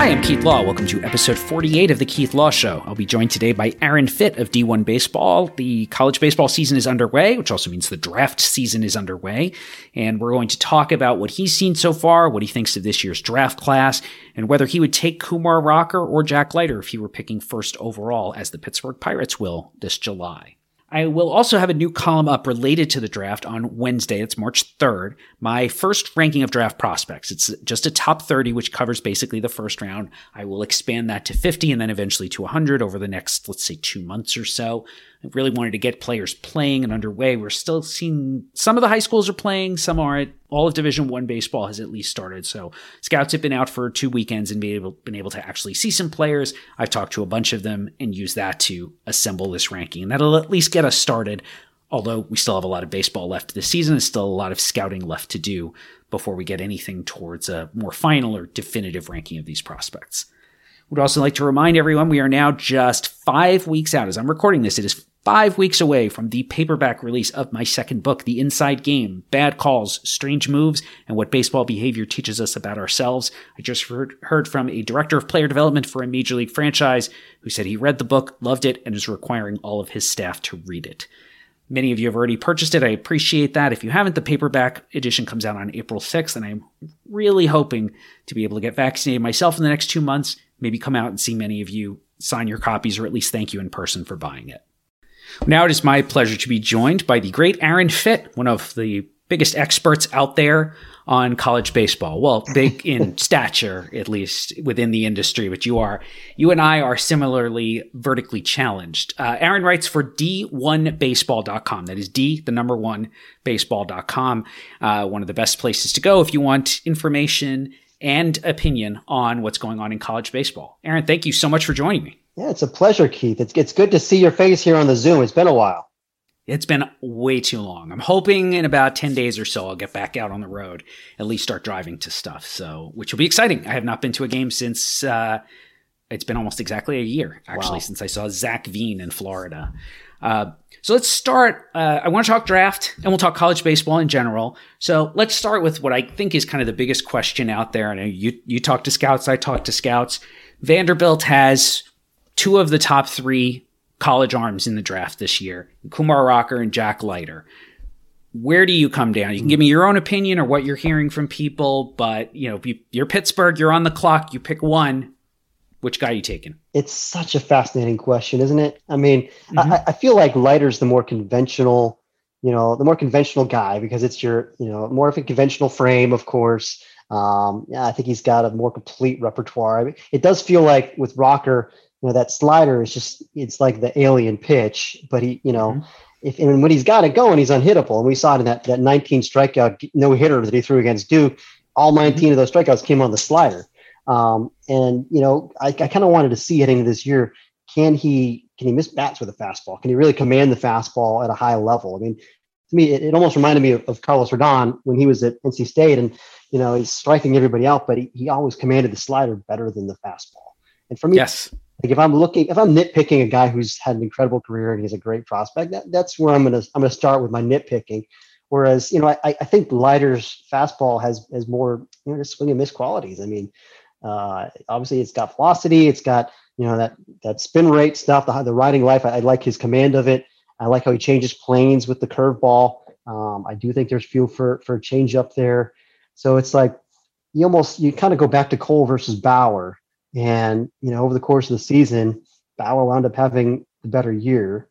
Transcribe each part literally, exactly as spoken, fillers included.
Hi, I'm Keith Law. Welcome to episode forty-eight of The Keith Law Show. I'll be joined today by Aaron Fitt of D one Baseball. The college baseball season is underway, which also means the draft season is underway. And we're going to talk about what he's seen so far, what he thinks of this year's draft class, and whether he would take Kumar Rocker or Jack Leiter if he were picking first overall, as the Pittsburgh Pirates will this July. I will also have a new column up related to the draft on Wednesday. It's March third. My first ranking of draft prospects. It's just a top thirty, which covers basically the first round. I will expand that to fifty and then eventually to one hundred over the next, let's say, two months or so. I really wanted to get players playing and underway. We're still seeing some of the high schools are playing, some aren't. All of Division One baseball has at least started. So scouts have been out for two weekends and been able, been able to actually see some players. I've talked to a bunch of them and used that to assemble this ranking. And that'll at least get us started, although we still have a lot of baseball left this season. There's still a lot of scouting left to do before we get anything towards a more final or definitive ranking of these prospects. Would also like to remind everyone we are now just five weeks out. As I'm recording this, it is five weeks away from the paperback release of my second book, The Inside Game, Bad Calls, Strange Moves, and What Baseball Behavior Teaches Us About Ourselves. I just heard, heard from a director of player development for a major league franchise who said he read the book, loved it, and is requiring all of his staff to read it. Many of you have already purchased it. I appreciate that. If you haven't, the paperback edition comes out on April sixth, and I'm really hoping to be able to get vaccinated myself in the next two months, maybe come out and see many of you sign your copies or at least thank you in person for buying it. Now it is my pleasure to be joined by the great Aaron Fitt, one of the biggest experts out there on college baseball. Well, big in stature, at least within the industry, but you are. You and I are similarly vertically challenged. Uh, Aaron writes for D one baseball dot com. That is D, the number one, baseball dot com. Uh, one of the best places to go if you want information and opinion on what's going on in college baseball. Aaron, thank you so much for joining me. Yeah, it's a pleasure, Keith. It's it's good to see your face here on the Zoom. It's been a while. It's been way too long. I'm hoping in about ten days or so I'll get back out on the road, at least start driving to stuff, so which will be exciting. I have not been to a game since uh, it's been almost exactly a year, actually, wow. since I saw Zach Veen in Florida. Uh, so let's start. Uh, I want to talk draft, and we'll talk college baseball in general. So let's start with what I think is kind of the biggest question out there. I know you you talk to scouts, I talk to scouts. Vanderbilt has two of the top three college arms in the draft this year, Kumar Rocker and Jack Leiter. Where do you come down? You can give me your own opinion or what you're hearing from people, but you know, you're Pittsburgh, you're on the clock, you pick one. Which guy are you taking? It's such a fascinating question, isn't it? I mean, mm-hmm. I, I feel like Leiter's the more conventional, you know, the more conventional guy because it's your, you know, more of a conventional frame, of course. Um, yeah, I think he's got a more complete repertoire. I mean, it does feel like with Rocker, you know, that slider is just, it's like the alien pitch, but he, you know, mm-hmm. if, and when he's got it going, he's unhittable. And we saw it in that, that nineteen strikeout no hitter that he threw against Duke. All nineteen mm-hmm. of those strikeouts came on the slider. Um, and, you know, I, I kind of wanted to see heading into this year, can he, can he miss bats with a fastball? Can he really command the fastball at a high level? I mean, to me, it, it almost reminded me of, of Carlos Rodon when he was at N C State and, you know, he's striking everybody out, but he, he always commanded the slider better than the fastball. And for me, yes. Like if I'm looking, if I'm nitpicking a guy who's had an incredible career and he's a great prospect, that, that's where I'm gonna I'm gonna start with my nitpicking. Whereas, you know, I, I think Leiter's fastball has has more, you know, just swing and miss qualities. I mean, uh, obviously it's got velocity, it's got, you know, that that spin rate stuff, the the riding life. I, I like his command of it. I like how he changes planes with the curveball. Um, I do think there's fuel for for a change up there. So it's like you almost you kind of go back to Cole versus Bauer. And, you know, over the course of the season, Bauer wound up having the better year.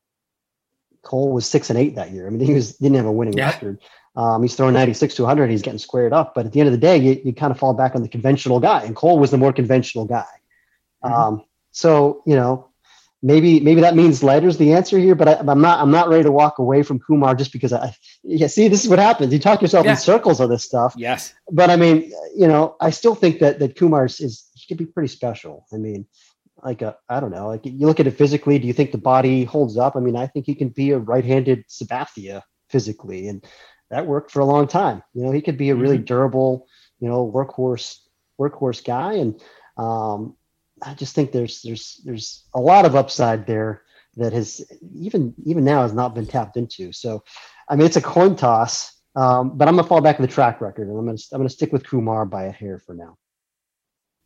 Cole was six and eight that year. I mean, he was didn't have a winning yeah. record. Um, he's throwing ninety-six to one hundred. He's getting squared up. But at the end of the day, you, you kind of fall back on the conventional guy. And Cole was the more conventional guy. Mm-hmm. Um, so, you know, maybe maybe that means Leiter's the answer here. But I, I'm not I'm not ready to walk away from Kumar just because I yeah, see, this is what happens. You talk yourself yeah. in circles of this stuff. Yes. But I mean, you know, I still think that that Kumar is he could be pretty special. I mean, like a, I don't know, like you look at it physically, do you think the body holds up? I mean, I think he can be a right-handed Sabathia physically, and that worked for a long time. You know, he could be a really mm-hmm. durable, you know, workhorse workhorse guy, and um, I just think there's there's there's a lot of upside there that has even even now has not been tapped into. So, I mean, it's a coin toss, um, but I'm gonna fall back on the track record, and I'm gonna I'm gonna stick with Kumar by a hair for now.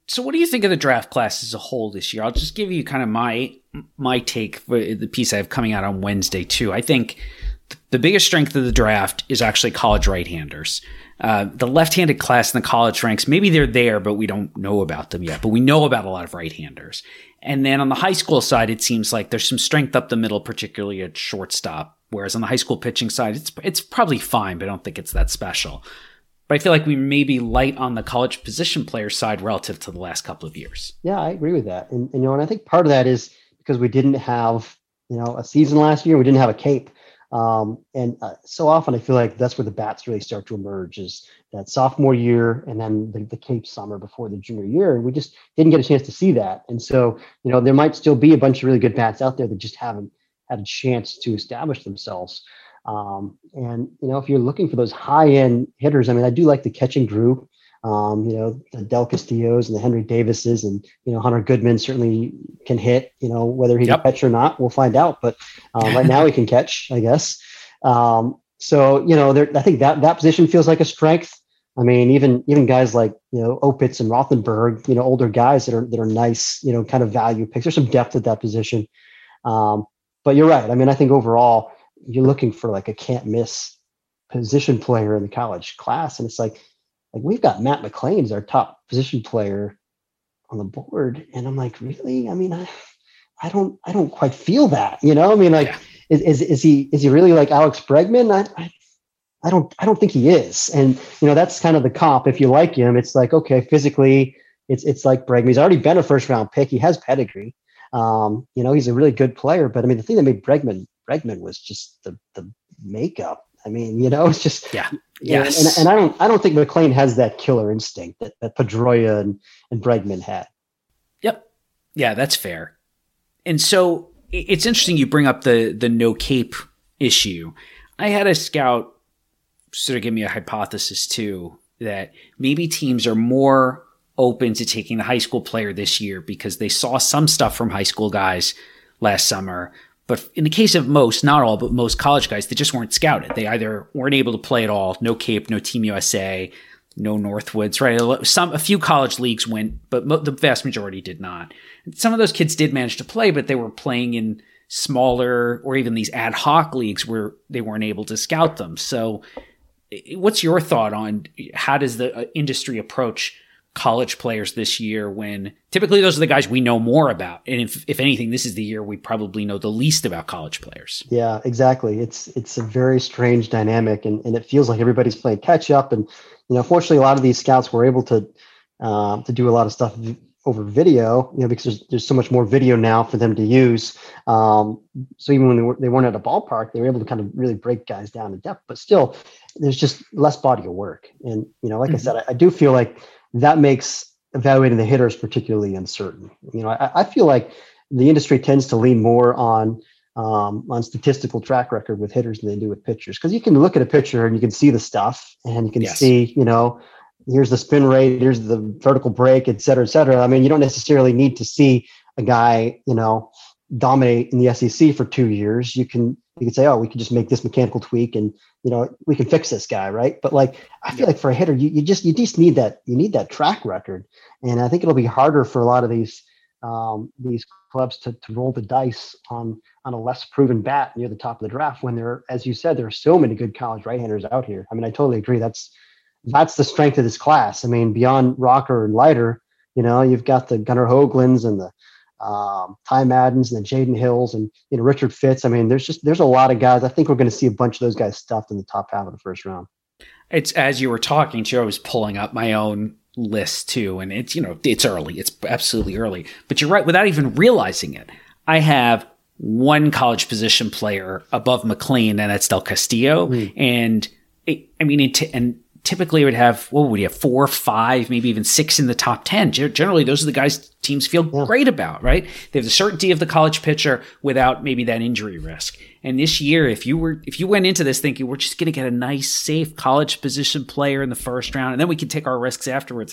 So what do you think of the draft class as a whole this year? I'll just give you kind of my my take for the piece I have coming out on Wednesday too. I think the biggest strength of the draft is actually college right-handers. Uh, the left-handed class in the college ranks, maybe they're there, but we don't know about them yet. But we know about a lot of right-handers. And then on the high school side, it seems like there's some strength up the middle, particularly at shortstop. Whereas on the high school pitching side, it's it's probably fine, but I don't think it's that special. But I feel like we may be light on the college position player side relative to the last couple of years. Yeah, I agree with that. And, and you know, and I think part of that is because we didn't have, you know, a season last year. We didn't have a cape. Um, and uh, so often I feel like that's where the bats really start to emerge, is that sophomore year and then the, the cape summer before the junior year. And we just didn't get a chance to see that. And so, you know, there might still be a bunch of really good bats out there that just haven't had a chance to establish themselves. Um, and, you know, if you're looking for those high end hitters, I mean, I do like the catching group, um, you know, the Del Castillos and the Henry Davises, and, you know, Hunter Goodman certainly can hit, you know, whether he yep. can catch or not, we'll find out. But um, right now he can catch, I guess. Um, so, you know, there, I think that that position feels like a strength. I mean, even even guys like, you know, Opitz and Rothenberg, you know, older guys that are that are nice, you know, kind of value picks. There's some depth at that position. Um, but you're right. I mean, I think overall you're looking for like a can't miss position player in the college class. And it's like, like we've got Matt McLain as our top position player on the board. And I'm like, really? I mean, I, I don't, I don't quite feel that, you know, I mean, like, yeah. is, is, is he, is he really like Alex Bregman? I, I, I don't, I don't think he is. And, you know, that's kind of the comp. If you like him, it's like, okay, physically it's, it's like Bregman. He's already been a first round pick. He has pedigree. Um, you know, he's a really good player, but I mean, the thing that made Bregman, Bregman was just the, the makeup. I mean, you know, it's just, yeah. Yes. And, and, and I don't, I don't think McLain has that killer instinct that, that Pedroia and, and Bregman had. Yep. Yeah, that's fair. And so it's interesting you bring up the, the no cape issue. I had a scout sort of give me a hypothesis too, that maybe teams are more open to taking the high school player this year because they saw some stuff from high school guys last summer. But in the case of most, not all, but most college guys, they just weren't scouted. They either weren't able to play at all, no Cape, no Team U S A, no Northwoods, right? Some, a few college leagues went, but mo- the vast majority did not. And some of those kids did manage to play, but they were playing in smaller or even these ad hoc leagues where they weren't able to scout them. So what's your thought on how does the industry approach college players this year when typically those are the guys we know more about? And if, if anything, this is the year we probably know the least about college players. Yeah, exactly. It's, it's a very strange dynamic, and, and it feels like everybody's playing catch up. And, you know, fortunately, a lot of these scouts were able to, uh, to do a lot of stuff over video, you know, because there's, there's so much more video now for them to use. Um, so even when they, were, they weren't at a ballpark, they were able to kind of really break guys down in depth, but still there's just less body of work. And, you know, like mm-hmm. I said, I, I do feel like that makes evaluating the hitters particularly uncertain. You know, I, I feel like the industry tends to lean more on um, on statistical track record with hitters than they do with pitchers, because you can look at a pitcher and you can see the stuff, and you can yes. see, you know, here's the spin rate, here's the vertical break, et cetera, et cetera. I mean, you don't necessarily need to see a guy, you know, dominate in the S E C for two years. You can you can say, oh, we can just make this mechanical tweak and, you know, we can fix this guy, right? But like, I feel like for a hitter, you, you just you just need that you need that track record, and I think it'll be harder for a lot of these um, these clubs to to roll the dice on on a less proven bat near the top of the draft when there, as you said, there are so many good college right-handers out here. I mean, I totally agree. That's that's the strength of this class. I mean, beyond Rocker and Leiter, you know, you've got the Gunnar Hoaglands and the um, Ty Maddens and the Jaden Hills and, you know, Richard Fitz. I mean, there's just, there's a lot of guys. I think we're going to see a bunch of those guys stuffed in the top half of the first round. It's, as you were talking to, I was pulling up my own list too. And it's, you know, it's early. It's absolutely early, but you're right. Without even realizing it, I have one college position player above McLain, and that's Del Castillo. Mm. And it, I mean, it, and typically it would have, what would you have, four, five, maybe even six in the top ten. Generally, those are the guys teams feel yeah. great about, right? They have the certainty of the college pitcher without maybe that injury risk. And this year, if you were, if you went into this thinking we're just going to get a nice, safe college position player in the first round, and then we can take our risks afterwards,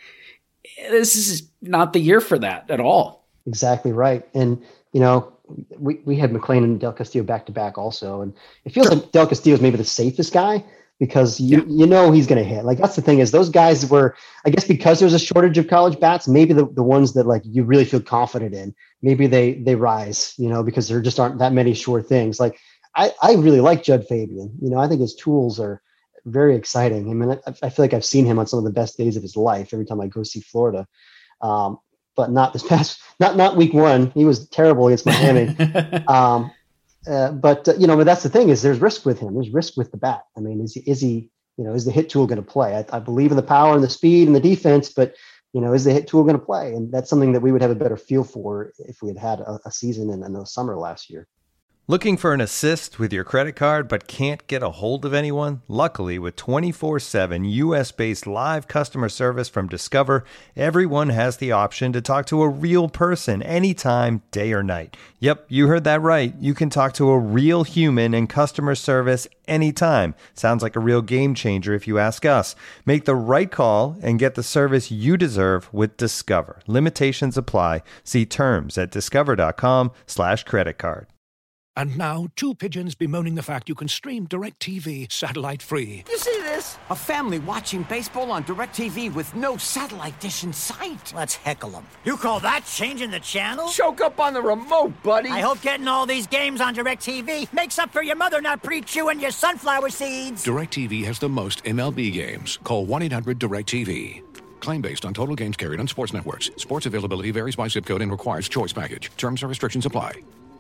this is not the year for that at all. Exactly right. And, you know, we, we had McLain and Del Castillo back to back also. And it feels like Del Castillo is maybe the safest guy. because you, Yeah. you know he's going to hit. Like, that's the thing is those guys were, I guess because there's a shortage of college bats, maybe the, the ones that like you really feel confident in, maybe they they rise, you know, because there just aren't that many sure things. Like I, I really like Judd Fabian. You know, I think his tools are very exciting. I mean, I, I feel like I've seen him on some of the best days of his life every time I go see Florida. Um, but not this past, not not week one. He was terrible against Miami. um, Uh, but uh, you know, but that's the thing is there's risk with him. There's risk with the bat. I mean, is he, is he, you know, is the hit tool going to play? I, I believe in the power and the speed and the defense, but you know, is the hit tool going to play? And that's something that we would have a better feel for if we had had a, a season in, in the summer last year. Looking for an assist with your credit card but can't get a hold of anyone? Luckily, with twenty-four seven U S-based live customer service from Discover, everyone has the option to talk to a real person anytime, day or night. Yep, you heard that right. You can talk to a real human in customer service anytime. Sounds like a real game changer if you ask us. Make the right call and get the service you deserve with Discover. Limitations apply. See terms at discover.com slash credit card. And now, two pigeons bemoaning the fact you can stream DirecTV satellite-free. You see this? A family watching baseball on DirecTV with no satellite dish in sight. Let's heckle them. You call that changing the channel? Choke up on the remote, buddy. I hope getting all these games on DirecTV makes up for your mother not pre-chewing your sunflower seeds. DirecTV has the most M L B games. Call one eight hundred direct T V. Claim based on total games carried on sports networks. Sports availability varies by zip code and requires choice package. Terms and restrictions apply.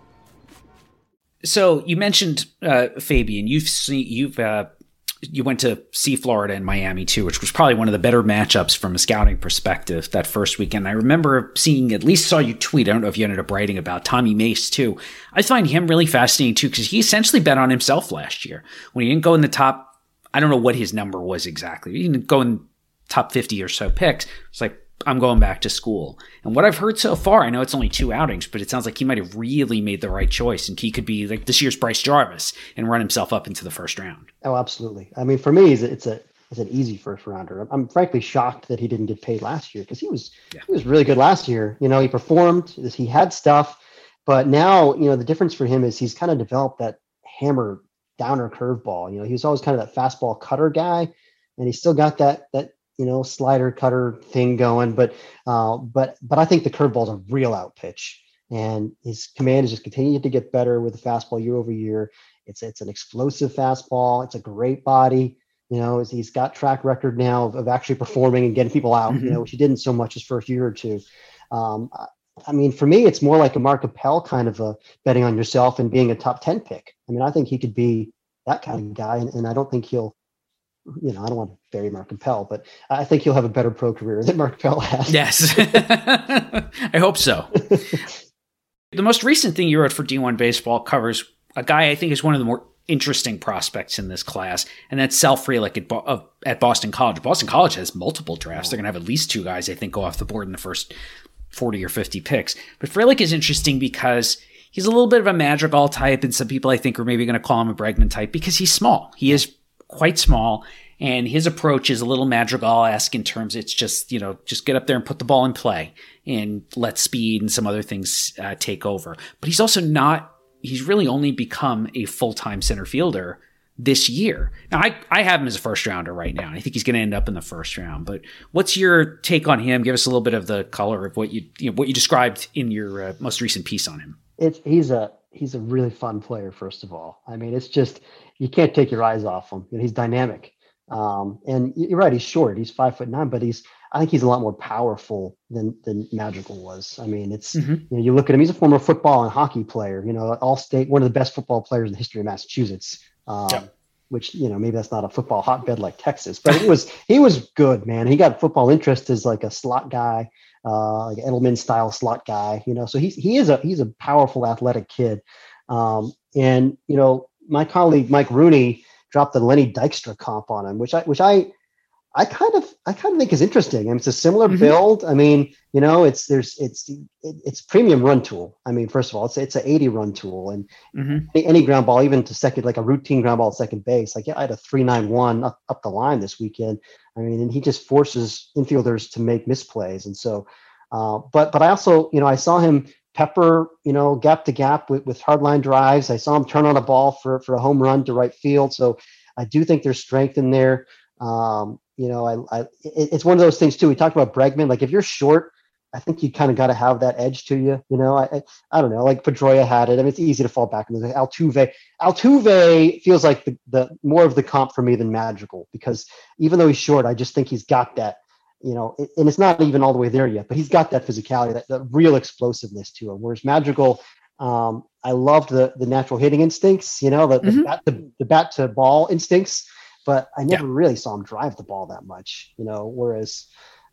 So you mentioned uh, Fabian. You've seen you've uh, you went to see Florida and Miami too, which was probably one of the better matchups from a scouting perspective that first weekend. I remember seeing, at least saw you tweet. I don't know if you ended up writing about Tommy Mace too. I find him really fascinating too because he essentially bet on himself last year when he didn't go in the top. I don't know what his number was exactly. He didn't go in top fifty or so picks. It's like, I'm going back to school. And what I've heard so far, I know it's only two outings, but it sounds like he might have really made the right choice. And he could be like this year's Bryce Jarvis and run himself up into the first round. Oh, absolutely. I mean, for me, it's a, it's a it's an easy first rounder. I'm, I'm frankly shocked that he didn't get paid last year because he was yeah. he was really good last year. You know, he performed, he had stuff, but now, you know, the difference for him is he's kind of developed that hammer downer curveball. You know, he was always kind of that fastball cutter guy, and he's still got that that. you know, slider cutter thing going, but, uh, but, but I think the curveball is a real out pitch, and his command is just continuing to get better with the fastball year over year. It's, it's an explosive fastball. It's a great body. You know, he's got track record now of, of actually performing and getting people out, mm-hmm. you know, which he didn't so much his first year or two. Um, I mean, for me, it's more like a Mark Appel kind of a betting on yourself and being a top ten pick. I mean, I think he could be that kind of guy, and, and I don't think he'll, you know, I don't want to bury Mark Appel, but I think he'll have a better pro career than Mark Appel has. Yes. I hope so. The most recent thing you wrote for D one Baseball covers a guy I think is one of the more interesting prospects in this class, and that's Sal Frelick at, Bo- uh, at Boston College. Boston College has multiple drafts. They're going to have at least two guys, I think, go off the board in the first forty or fifty picks. But Frelick is interesting because he's a little bit of a Madrigal type, and some people I think are maybe going to call him a Bregman type because he's small. He is quite small, and his approach is a little Madrigal-esque in terms it's just, you know, just get up there and put the ball in play and let speed and some other things uh, take over. But he's also not, he's really only become a full-time center fielder this year. Now, I, I have him as a first rounder right now. I think he's going to end up in the first round. But what's your take on him? Give us a little bit of the color of what you, you know, what you described in your uh, most recent piece on him. It's, he's a, he's a really fun player, first of all. I mean, it's just, you can't take your eyes off him. You know, he's dynamic. Um, and you're right, he's short. He's five foot nine, but he's, I think he's a lot more powerful than, than Madrigal was. I mean, it's, mm-hmm. you know, you look at him, he's a former football and hockey player, you know, all state, one of the best football players in the history of Massachusetts. Um, yeah. Which, you know, maybe that's not a football hotbed like Texas, but it was, he was good, man. He got football interest as like a slot guy, uh, like Edelman style slot guy, you know, so he's, he is a, he's a powerful athletic kid. Um, and, you know, my colleague, Mike Rooney, dropped the Lenny Dykstra comp on him, which I, which I, I kind of, I kind of think is interesting. I mean, it's a similar mm-hmm. build. I mean, you know, it's, there's, it's, it, it's premium run tool. I mean, first of all, it's, it's an eighty run tool, and mm-hmm. any, any ground ball, even to second, like a routine ground ball at second base. Like, yeah, I had a three nine one up, up the line this weekend. I mean, and he just forces infielders to make misplays. And so, uh, but, but I also, you know, I saw him pepper, you know, gap to gap with, with hardline drives. I saw him turn on a ball for, for a home run to right field. So I do think there's strength in there. Um, you know, I, I it, it's one of those things too. We talked about Bregman. Like if you're short, I think you kind of got to have that edge to you. You know, I, I I don't know. Like Pedroia had it. I mean, it's easy to fall back into Altuve. Altuve feels like the, the more of the comp for me than Madrigal, because even though he's short, I just think he's got that. You know, it, and it's not even all the way there yet, but he's got that physicality, that, that real explosiveness to him. Whereas Madrigal, um, I loved the the natural hitting instincts. You know, the, the, mm-hmm. bat, the, the bat to ball instincts, but I never yeah. really saw him drive the ball that much. You know, whereas.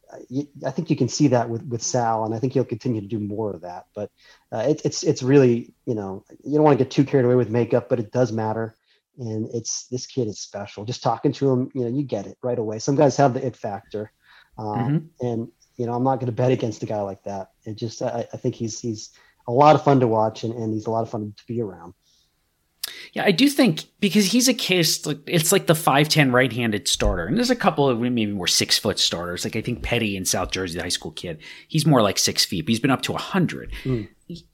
I think you can see that with, with Sal, and I think he'll continue to do more of that. But uh, it, it's it's really, you know, you don't want to get too carried away with makeup, but it does matter. And it's this kid is special. Just talking to him, you know, you get it right away. Some guys have the it factor, um, mm-hmm. and you know, I'm not going to bet against a guy like that. It just, I, I think he's he's a lot of fun to watch, and, and he's a lot of fun to be around. Yeah, I do think because he's a case, like it's like the five ten right-handed starter. And there's a couple of maybe more six-foot starters. Like I think Petty in South Jersey, the high school kid, he's more like six feet, but he's been up to one hundred. Mm.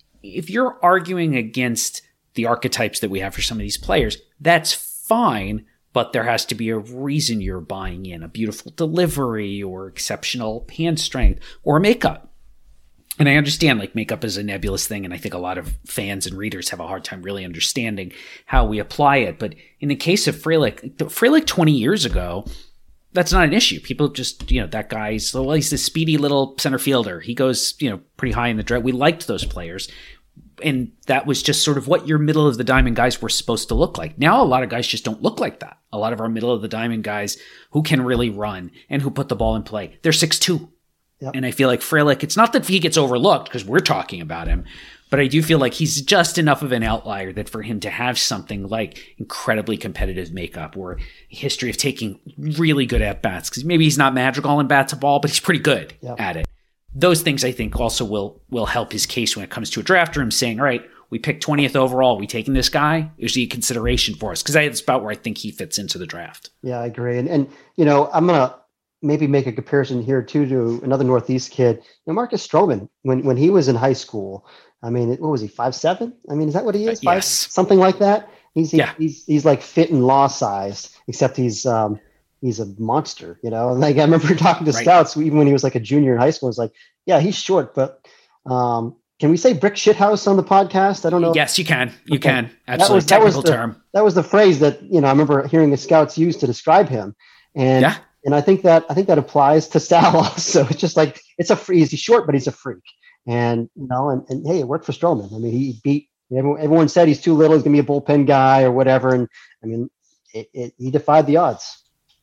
If you're arguing against the archetypes that we have for some of these players, that's fine, but there has to be a reason you're buying in, a beautiful delivery or exceptional hand strength or makeup. And I understand like makeup is a nebulous thing, and I think a lot of fans and readers have a hard time really understanding how we apply it. But in the case of Frelick, Frelick twenty years ago, that's not an issue. People just, you know, that guy's, well, he's this speedy little center fielder. He goes, you know, pretty high in the draft. We liked those players. And that was just sort of what your middle of the diamond guys were supposed to look like. Now, a lot of guys just don't look like that. A lot of our middle of the diamond guys who can really run and who put the ball in play, they're six two. Yep. And I feel like Frelick, it's not that he gets overlooked because we're talking about him, but I do feel like he's just enough of an outlier that for him to have something like incredibly competitive makeup or a history of taking really good at-bats, because maybe he's not Madrigal in bat to ball, but he's pretty good yep. at it. Those things I think also will will help his case when it comes to a draft room saying, all right, we picked twentieth overall. Are we taking this guy? Is he a consideration for us? Because that's about where I think he fits into the draft. Yeah, I agree. And, and you know, I'm going to maybe make a comparison here too to another Northeast kid, you know, Marcus Stroman, when, when he was in high school. I mean, what was he, five seven? I mean, is that what he is? Uh, Five, yes. Something like that? He's, yeah. he's he's like fit and law sized, except he's um he's a monster, you know? And like I remember talking to right. scouts, even when he was like a junior in high school, it's like, yeah, he's short, but um can we say brick shithouse on the podcast? I don't know. Yes, you can. You okay. can. Absolutely. That was, Technical that was the, term. That was the phrase that, you know, I remember hearing the scouts use to describe him. And yeah. And I think that I think that applies to Sal also. It's just like it's a free. He's short, but he's a freak. And you know, and, and hey, it worked for Stroman. I mean, he beat everyone. Everyone said he's too little. He's gonna be a bullpen guy or whatever. And I mean, it, it, he defied the odds.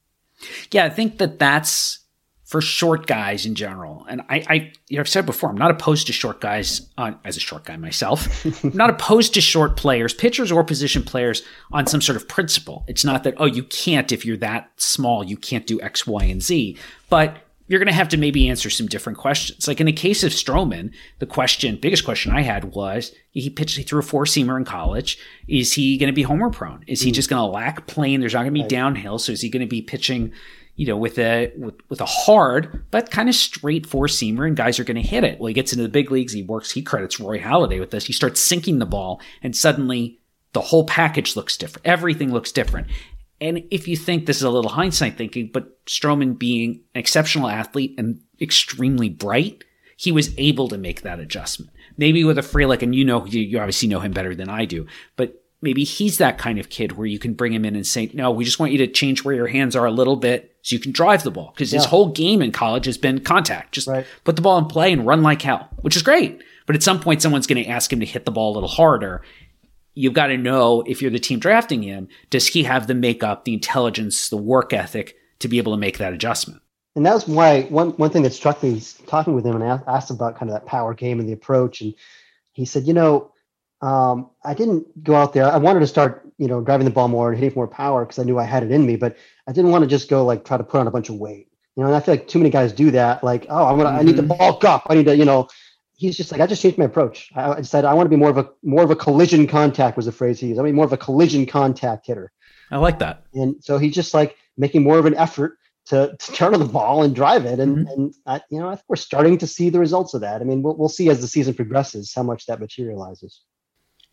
Yeah, I think that that's for short guys in general. And I, I you know, I've said before, I'm not opposed to short guys on, as a short guy myself. I'm not opposed to short players, pitchers or position players on some sort of principle. It's not that, oh, you can't, if you're that small, you can't do X, Y, and Z. But you're going to have to maybe answer some different questions. Like in the case of Stroman, the question, biggest question I had was, he pitched, he threw a four-seamer in college. Is he going to be homer prone? Is he just going to lack plane? There's not going to be right. downhill. So is he going to be pitching, you know, with a with, with a hard but kind of straight four-seamer, and guys are going to hit it? Well, he gets into the big leagues. He works. He credits Roy Halladay with this. He starts sinking the ball, and suddenly the whole package looks different. Everything looks different. And if you think this is a little hindsight thinking, but Stroman being an exceptional athlete and extremely bright, he was able to make that adjustment. Maybe with a Frelick, and you know, you, you obviously know him better than I do, but maybe he's that kind of kid where you can bring him in and say, no, we just want you to change where your hands are a little bit so you can drive the ball. Because yeah. his whole game in college has been contact. Just right. put the ball in play and run like hell, which is great. But at some point, someone's going to ask him to hit the ball a little harder. You've got to know, if you're the team drafting him, does he have the makeup, the intelligence, the work ethic to be able to make that adjustment? And that was why one, one thing that struck me talking with him, and I asked about kind of that power game and the approach. And he said, you know, um, I didn't go out there. I wanted to start, you know, driving the ball more and hitting more power because I knew I had it in me, but I didn't want to just go like try to put on a bunch of weight. You know, and I feel like too many guys do that. Like, oh, I'm gonna, mm-hmm. I need to bulk up. I need to, you know. He's just like, I just changed my approach. I, I decided I want to be more of a more of a collision contact was the phrase he used. I mean, more of a collision contact hitter. I like that. And so he's just like making more of an effort to, to turn on the ball and drive it. And, mm-hmm. and I, you know, I think we're starting to see the results of that. I mean, we'll, we'll see as the season progresses how much that materializes.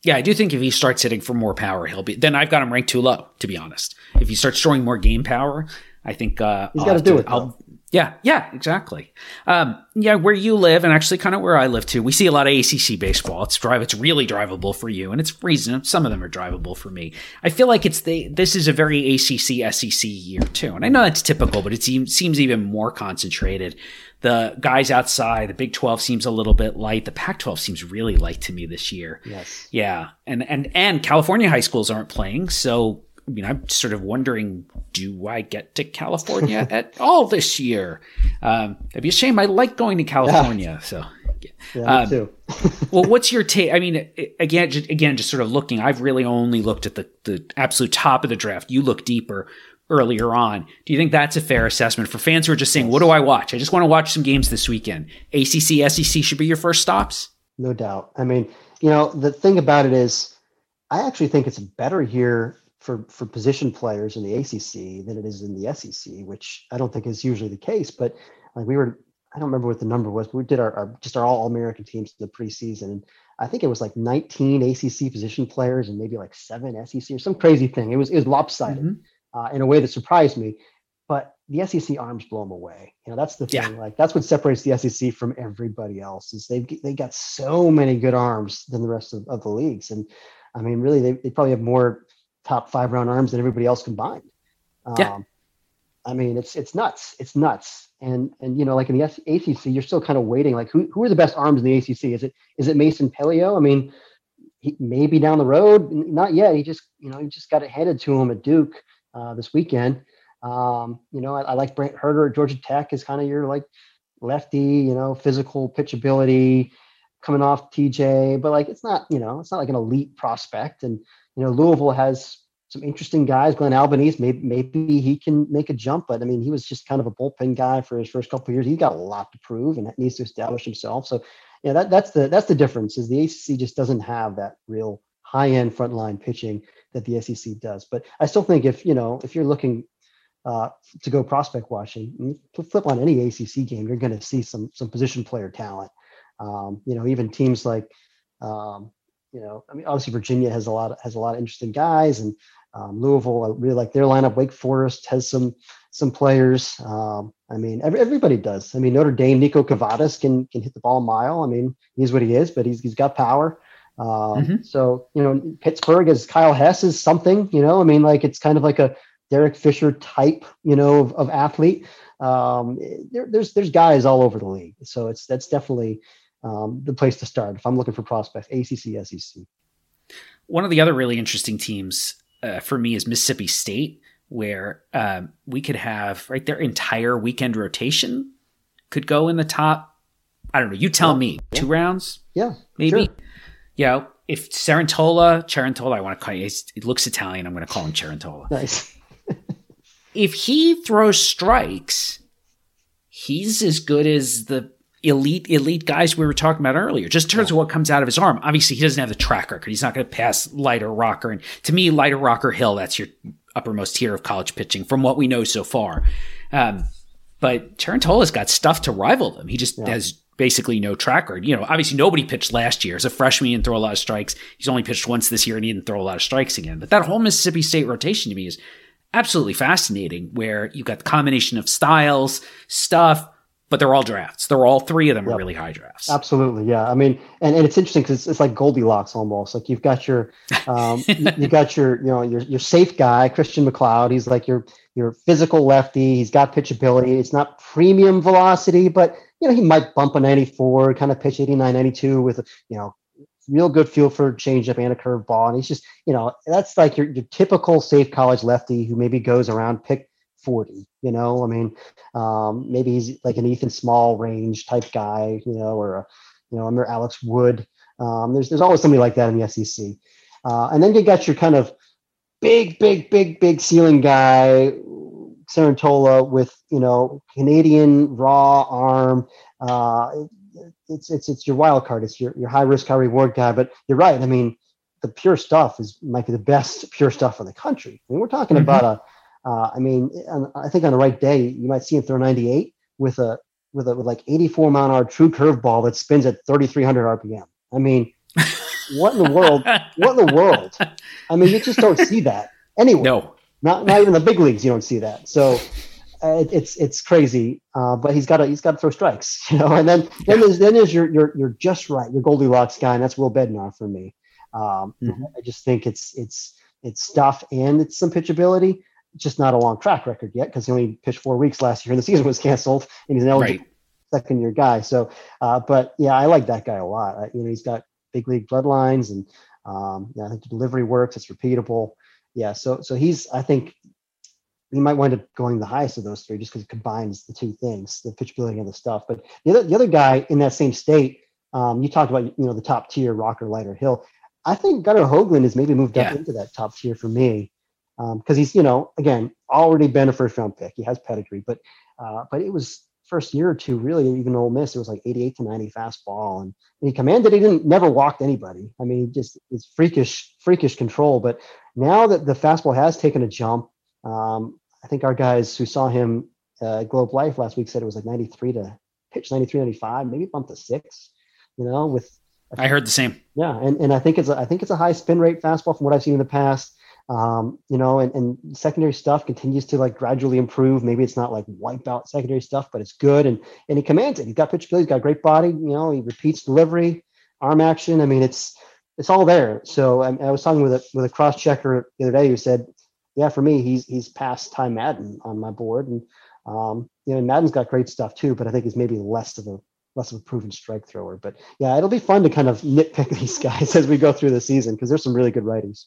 Yeah, I do think if he starts hitting for more power, he'll be. Then I've got him ranked too low, to be honest. If he starts showing more game power, I think uh, he's got to do it. Though. Yeah, yeah, exactly. Um, yeah, where you live, and actually kind of where I live too, we see a lot of A C C baseball. It's drive. It's really drivable for you, and it's reasonable. Some of them are drivable for me. I feel like it's the. This is a very A C C S E C year too, and I know that's typical, but it seems seems even more concentrated. The guys outside, the Big twelve seems a little bit light. The Pac twelve seems really light to me this year. Yes. Yeah. And, and, and California high schools aren't playing. So, I mean, I'm sort of wondering, do I get to California at all this year? Um, it'd be a shame. I like going to California. Yeah. So, yeah, um, me too. Well, what's your take? I mean, again, just, again, just sort of looking, I've really only looked at the, the absolute top of the draft. You look deeper earlier on. Do you think that's a fair assessment for fans who are just saying, what do I watch? I just want to watch some games this weekend. A C C, S E C should be your first stops? No doubt. I mean, you know, the thing about it is I actually think it's better here for, for position players in the A C C than it is in the S E C, which I don't think is usually the case. But like we were, I don't remember what the number was, but we did our, our just our all-American teams in the preseason. And I think it was like nineteen A C C position players and maybe like seven S E C or some crazy thing. It was, it was lopsided. Mm-hmm. Uh, in a way that surprised me, but the S E C arms blow them away. You know, that's the thing. Yeah. Like that's what separates the S E C from everybody else is they've they got so many good arms than the rest of, of the leagues. And I mean, really, they, they probably have more top five round arms than everybody else combined. Um, yeah. I mean, it's it's nuts. It's nuts. And and you know, like in the A C C, you're still kind of waiting. Like who who are the best arms in the A C C? Is it is it Mason Pelio? I mean, he maybe down the road, not yet. He just you know he just got it handed to him at Duke. Uh, this weekend, um, you know, I, I like Brent Herter at Georgia Tech is kind of your like lefty, you know, physical pitchability coming off T J, but like it's not, you know, it's not like an elite prospect. And you know, Louisville has some interesting guys. Glenn Albanese, maybe maybe he can make a jump, but I mean, he was just kind of a bullpen guy for his first couple of years. He got a lot to prove and needs to establish himself. So, yeah, that that's the that's the difference. Is the A C C just doesn't have that real high end frontline pitching that the S E C does. But I still think if, you know, if you're looking uh, to go prospect watching, flip on any A C C game, you're going to see some, some position player talent. Um, you know, even teams like, um, you know, I mean, obviously Virginia has a lot, of, has a lot of interesting guys, and um, Louisville, I really like their lineup. Wake Forest has some, some players. Um, I mean, every, everybody does. I mean, Notre Dame, Nico Cavadas can, can hit the ball a mile. I mean, he's what he is, but he's, he's got power. Um, mm-hmm. So, you know, Pittsburgh as Kyle Hess is something, you know, I mean, like, it's kind of like a Derek Fisher type, you know, of, of athlete. Um, there, there's, there's guys all over the league. So it's, that's definitely um, the place to start. If I'm looking for prospects, A C C, S E C. One of the other really interesting teams uh, for me is Mississippi State, where um, we could have right their entire weekend rotation could go in the top. I don't know. You tell yeah. me yeah. two rounds. Yeah, maybe. Sure. You know, if Cerantola, Cerantola, I want to call it, it looks Italian. I'm going to call him Cerantola. Nice. If he throws strikes, he's as good as the elite, elite guys we were talking about earlier, just in terms yeah. of what comes out of his arm. Obviously, he doesn't have the track record. He's not going to pass Leiter, Rocker. And to me, Leiter, Rocker, Hill, that's your uppermost tier of college pitching from what we know so far. Um, but Cerantola's got stuff to rival them. He just yeah. has basically no track record. You know, obviously nobody pitched last year. As a freshman, he didn't throw a lot of strikes. He's only pitched once this year and he didn't throw a lot of strikes again. But that whole Mississippi State rotation to me is absolutely fascinating, where you've got the combination of styles, stuff, but they're all drafts. They're all three of them yep. are really high drafts. Absolutely. Yeah. I mean, and, and it's interesting because it's, it's like Goldilocks almost. Like you've got your, um, you, you got your, you know, your, your safe guy, Christian McLeod. He's like your, your physical lefty. He's got pitchability. It's not premium velocity, but you know, he might bump a ninety-four, kind of pitch eighty-nine, ninety-two with, you know, real good feel for changeup and a curveball. And he's just, you know, that's like your, your typical safe college lefty who maybe goes around pick forty, you know, I mean, um, maybe he's like an Ethan Small range type guy, you know, or, a, you know, under Alex Wood. Um, there's, there's always somebody like that in the S E C. Uh, and then you got your kind of big, big, big, big ceiling guy, Cerantola, with, you know, Canadian raw arm. Uh, it's, it's, it's your wild card. It's your, your high risk, high reward guy, but you're right. I mean, the pure stuff is might be the best pure stuff in the country. I mean, we're talking mm-hmm. about a, Uh, I mean, I think on the right day, you might see him throw ninety-eight with a with a with like eighty-four mile an hour true curveball that spins at thirty-three hundred R P M. I mean, what in the world? What in the world? I mean, you just don't see that anywhere. No, not not even the big leagues. You don't see that. So uh, it, it's it's crazy. Uh, but he's got to he's got to throw strikes, you know. And then then there's then there's your your you're just right. Your Goldilocks guy, and that's Will Bednar for me. Um, mm-hmm. I just think it's it's it's stuff and it's some pitchability. Just not a long track record yet because he only pitched four weeks last year and the season was canceled and he's an eligible right. second year guy. So, uh, but yeah, I like that guy a lot. I, you know, he's got big league bloodlines and um, yeah, I think the delivery works. It's repeatable. Yeah. So, so he's, I think he might wind up going the highest of those three just because it combines the two things, the pitchability and the stuff. But the other, the other guy in that same state, um, you talked about, you know, the top tier, Rocker, Leiter, Hill. I think Gunnar Hoglund has maybe moved up yeah. into that top tier for me. Um, because he's, you know, again, already been a first round pick. He has pedigree, but uh, but it was first year or two, really, even Ole Miss, it was like eighty-eight to ninety fastball. And, and he commanded, he didn't never walked anybody. I mean, he just it's freakish, freakish control. But now that the fastball has taken a jump, um, I think our guys who saw him uh, Globe Life last week said it was like ninety-three to pitch ninety-three, ninety-five, maybe bump to six, you know, with I heard the same. Yeah. And, and I think it's a, I think it's a high spin rate fastball from what I've seen in the past. Um, you know, and, and secondary stuff continues to like gradually improve. Maybe it's not like wipe out secondary stuff, but it's good. And, and he commands it. He's got pitchability. He's got a great body. You know, he repeats delivery, arm action. I mean, it's, it's all there. So I, I was talking with a, with a cross checker the other day who said, yeah, for me, he's, he's past Ty Madden on my board. And, um, you know, Madden's got great stuff too, but I think he's maybe less of a, less of a proven strike thrower. But yeah, it'll be fun to kind of nitpick these guys as we go through the season because there's some really good righties.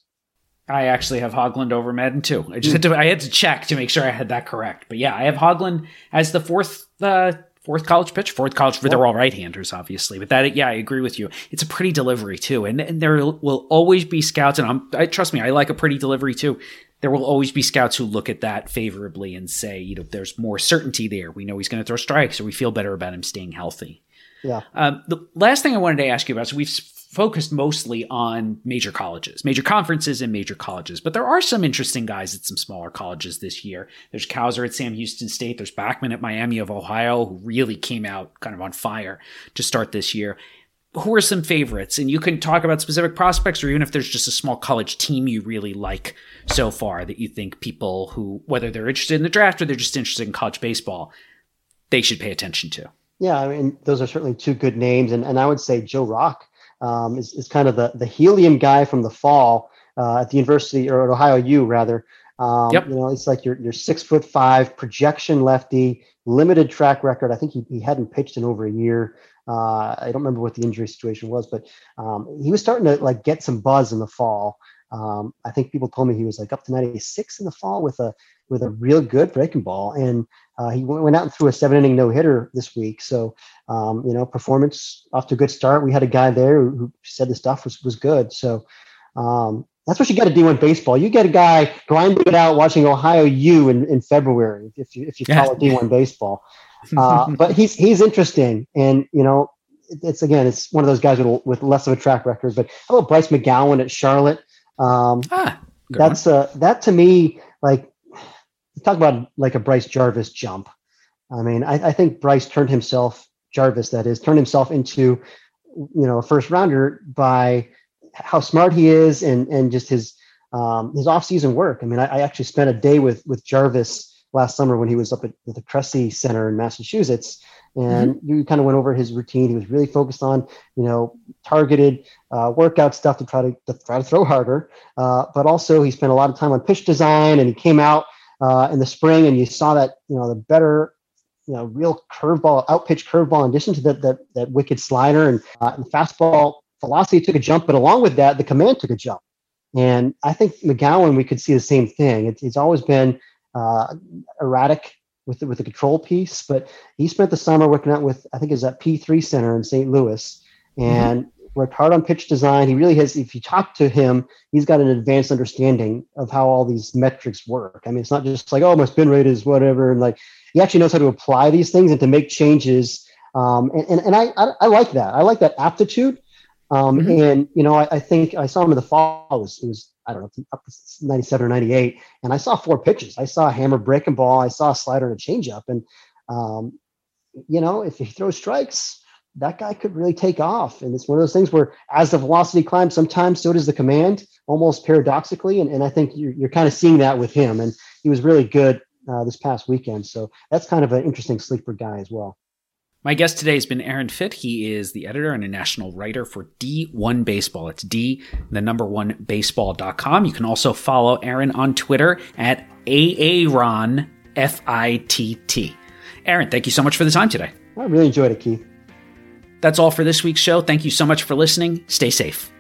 I actually have Hoglund over Madden too. I just had to I had to check to make sure I had that correct. But yeah, I have Hoglund as the fourth uh, fourth college pitch, fourth college. For they're all right-handers, obviously. But that yeah, I agree with you. It's a pretty delivery too, and, and there will always be scouts. And I'm I trust me, I like a pretty delivery too. There will always be scouts who look at that favorably and say, you know, there's more certainty there. We know he's going to throw strikes, or we feel better about him staying healthy. Yeah. Um, the last thing I wanted to ask you about, so we've focused mostly on major colleges, major conferences and major colleges, but there are some interesting guys at some smaller colleges this year. There's Cowser at Sam Houston State. There's Bachman at Miami of Ohio, who really came out kind of on fire to start this year. Who are some favorites? And you can talk about specific prospects, or even if there's just a small college team you really like so far that you think people who, whether they're interested in the draft or they're just interested in college baseball, they should pay attention to. Yeah, I mean, those are certainly two good names. And, and I would say Joe Rock um, is, is kind of the, the helium guy from the fall uh, at the University, or at Ohio U rather. Um, yep. You know, it's like your, your six foot five projection lefty, limited track record. I think he, he hadn't pitched in over a year. Uh, I don't remember what the injury situation was, but um, he was starting to like get some buzz in the fall. Um, I think people told me he was like up to ninety-six in the fall with a with a real good breaking ball, and uh, he went out and threw a seven inning no hitter this week. So um, you know, performance off to a good start. We had a guy there who, who said the stuff was was good. So um, that's what you got to do in baseball. You get a guy grinding it out watching Ohio U in, in February if you if you follow D one baseball. Uh, but he's he's interesting, and you know, it's again, it's one of those guys with, with less of a track record. But how about Bryce McGowan at Charlotte? Um, ah, that's uh, that to me, like, talk about like a Bryce Jarvis jump. I mean, I, I think Bryce turned himself, Jarvis that is, turned himself into, you know, a first rounder by how smart he is and and just his um, his off season work. I mean, I, I actually spent a day with with Jarvis last summer when he was up at the Cressy Center in Massachusetts. And mm-hmm. you kind of went over his routine. He was really focused on, you know, targeted uh, workout stuff to try to, to try to throw harder. Uh, but also he spent a lot of time on pitch design, and he came out uh, in the spring and you saw that, you know, the better, you know, real curveball, out pitch curveball, in addition to that, that, that wicked slider and, uh, and fastball velocity took a jump, but along with that, the command took a jump. And I think McGowan, we could see the same thing. It's, it's always been uh, erratic with the, with the control piece, but he spent the summer working out with, I think it's at P three Center in Saint Louis, and mm-hmm. worked hard on pitch design. He really has, if you talk to him, he's got an advanced understanding of how all these metrics work. I mean, it's not just like, oh, my spin rate is whatever. And like, he actually knows how to apply these things and to make changes. Um, and, and, and I, I, I like that. I like that aptitude. Um, mm-hmm. And, you know, I, I think I saw him in the fall. It was, it was I don't know, up to ninety-seven or ninety-eight. And I saw four pitches. I saw a hammer breaking ball. I saw a slider and a changeup. And, um, you know, if he throws strikes, that guy could really take off. And it's one of those things where as the velocity climbs, sometimes so does the command, almost paradoxically. And, and I think you're, you're kind of seeing that with him. And he was really good uh, this past weekend. So that's kind of an interesting sleeper guy as well. My guest today has been Aaron Fitt. He is the editor and a national writer for D one Baseball. It's D, the number one baseball dot com. You can also follow Aaron on Twitter at Aaron F I T T. Aaron, thank you so much for the time today. I really enjoyed it, Keith. That's all for this week's show. Thank you so much for listening. Stay safe.